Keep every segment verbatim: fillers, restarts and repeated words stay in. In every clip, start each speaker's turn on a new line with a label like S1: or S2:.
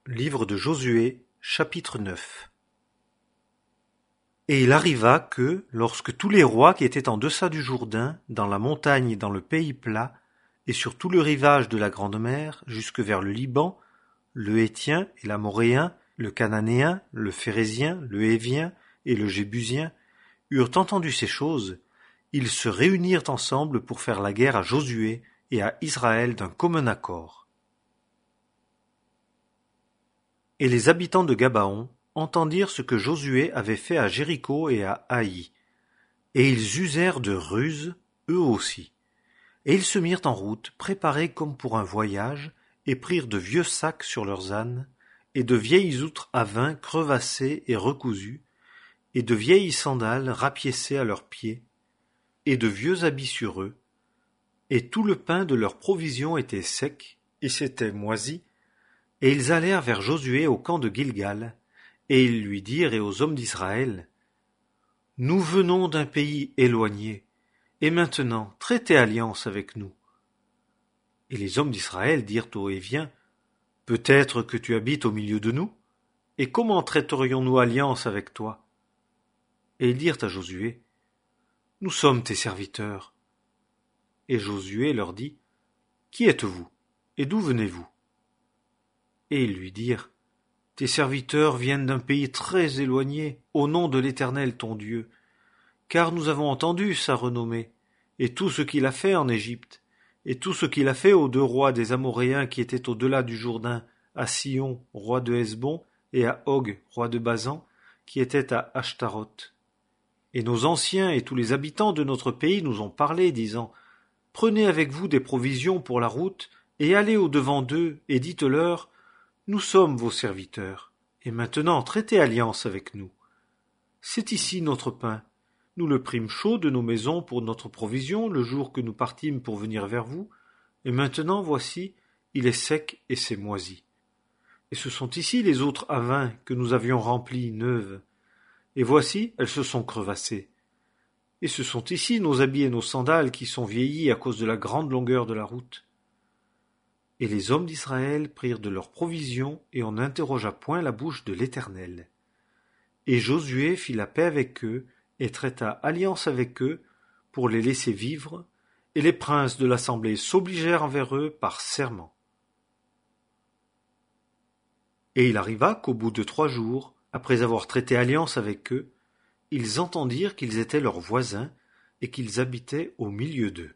S1: Livre de Josué, chapitre neuf. Et il arriva que, lorsque tous les rois qui étaient en deçà du Jourdain, dans la montagne et dans le pays plat, et sur tout le rivage de la grande mer, jusque vers le Liban, le Héthien et l'Amoréen, le Cananéen, le Phérézien, le Hévien et le Jébusien, eurent entendu ces choses, ils se réunirent ensemble pour faire la guerre à Josué et à Israël d'un commun accord. Et les habitants de Gabaon entendirent ce que Josué avait fait à Jéricho et à Haï. Et ils usèrent de ruse, eux aussi. Et ils se mirent en route, préparés comme pour un voyage, et prirent de vieux sacs sur leurs ânes, et de vieilles outres à vin crevassées et recousues, et de vieilles sandales rapiécées à leurs pieds, et de vieux habits sur eux, et tout le pain de leurs provisions était sec, et s'était moisi, et ils allèrent vers Josué au camp de Gilgal, et ils lui dirent et aux hommes d'Israël, « Nous venons d'un pays éloigné, et maintenant traitez alliance avec nous. » Et les hommes d'Israël dirent aux Héviens, « Peut-être que tu habites au milieu de nous, et comment traiterions-nous alliance avec toi ?» Et ils dirent à Josué, « Nous sommes tes serviteurs. » Et Josué leur dit, « Qui êtes-vous, et d'où venez-vous » Et ils lui dirent, « Tes serviteurs viennent d'un pays très éloigné, au nom de l'Éternel ton Dieu, car nous avons entendu sa renommée, et tout ce qu'il a fait en Égypte, et tout ce qu'il a fait aux deux rois des Amoréens qui étaient au-delà du Jourdain, à Sihon, roi de Hesbon, et à Og, roi de Basan, qui était à Ashtaroth. Et nos anciens et tous les habitants de notre pays nous ont parlé, disant, « Prenez avec vous des provisions pour la route, et allez au-devant d'eux, et dites-leur, nous sommes vos serviteurs, et maintenant traitez alliance avec nous. C'est ici notre pain. Nous le prîmes chaud de nos maisons pour notre provision le jour que nous partîmes pour venir vers vous, et maintenant, voici, il est sec et s'est moisi. Et ce sont ici les autres à vin que nous avions remplies neuves, et voici, elles se sont crevassées. Et ce sont ici nos habits et nos sandales qui sont vieillis à cause de la grande longueur de la route. » Et les hommes d'Israël prirent de leurs provisions, et on n'interrogea point la bouche de l'Éternel. Et Josué fit la paix avec eux, et traita alliance avec eux, pour les laisser vivre, et les princes de l'assemblée s'obligèrent envers eux par serment. Et il arriva qu'au bout de trois jours, après avoir traité alliance avec eux, ils entendirent qu'ils étaient leurs voisins, et qu'ils habitaient au milieu d'eux.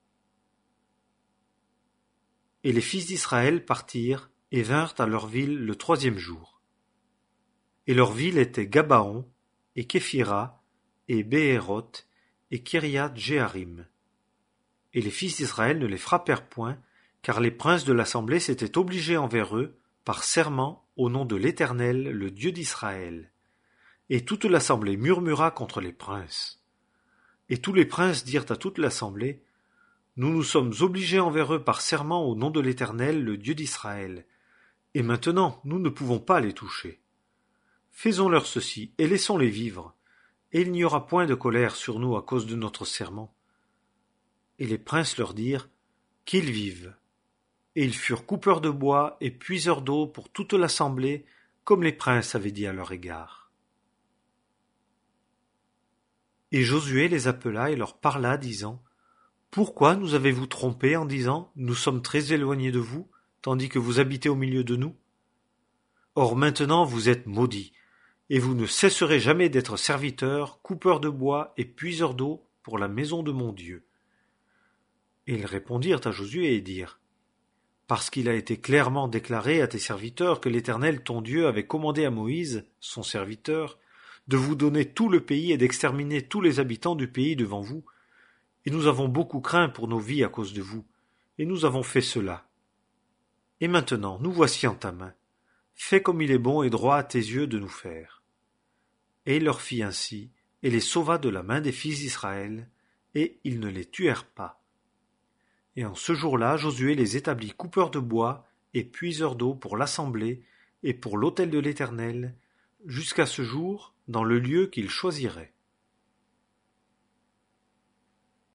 S1: Et les fils d'Israël partirent et vinrent à leur ville le troisième jour. Et leur ville était Gabaon, et Képhira, et Béhéroth, et Kiriath Jéarim. Et les fils d'Israël ne les frappèrent point, car les princes de l'assemblée s'étaient obligés envers eux, par serment, au nom de l'Éternel, le Dieu d'Israël. Et toute l'assemblée murmura contre les princes. Et tous les princes dirent à toute l'assemblée, nous nous sommes obligés envers eux par serment au nom de l'Éternel, le Dieu d'Israël. Et maintenant, nous ne pouvons pas les toucher. Faisons-leur ceci, et laissons-les vivre, et il n'y aura point de colère sur nous à cause de notre serment. Et les princes leur dirent, qu'ils vivent. Et ils furent coupeurs de bois et puiseurs d'eau pour toute l'assemblée, comme les princes avaient dit à leur égard. Et Josué les appela et leur parla, disant, pourquoi nous avez-vous trompés en disant « Nous sommes très éloignés de vous, tandis que vous habitez au milieu de nous » Or maintenant vous êtes maudits, et vous ne cesserez jamais d'être serviteurs, coupeurs de bois et puiseurs d'eau pour la maison de mon Dieu. Et ils répondirent à Josué et dirent « Parce qu'il a été clairement déclaré à tes serviteurs que l'Éternel ton Dieu avait commandé à Moïse, son serviteur, de vous donner tout le pays et d'exterminer tous les habitants du pays devant vous, et nous avons beaucoup craint pour nos vies à cause de vous, et nous avons fait cela. Et maintenant, nous voici en ta main. Fais comme il est bon et droit à tes yeux de nous faire. » Et il leur fit ainsi, et les sauva de la main des fils d'Israël, et ils ne les tuèrent pas. Et en ce jour-là, Josué les établit coupeurs de bois et puiseurs d'eau pour l'assemblée et pour l'autel de l'Éternel, jusqu'à ce jour, dans le lieu qu'il choisirait.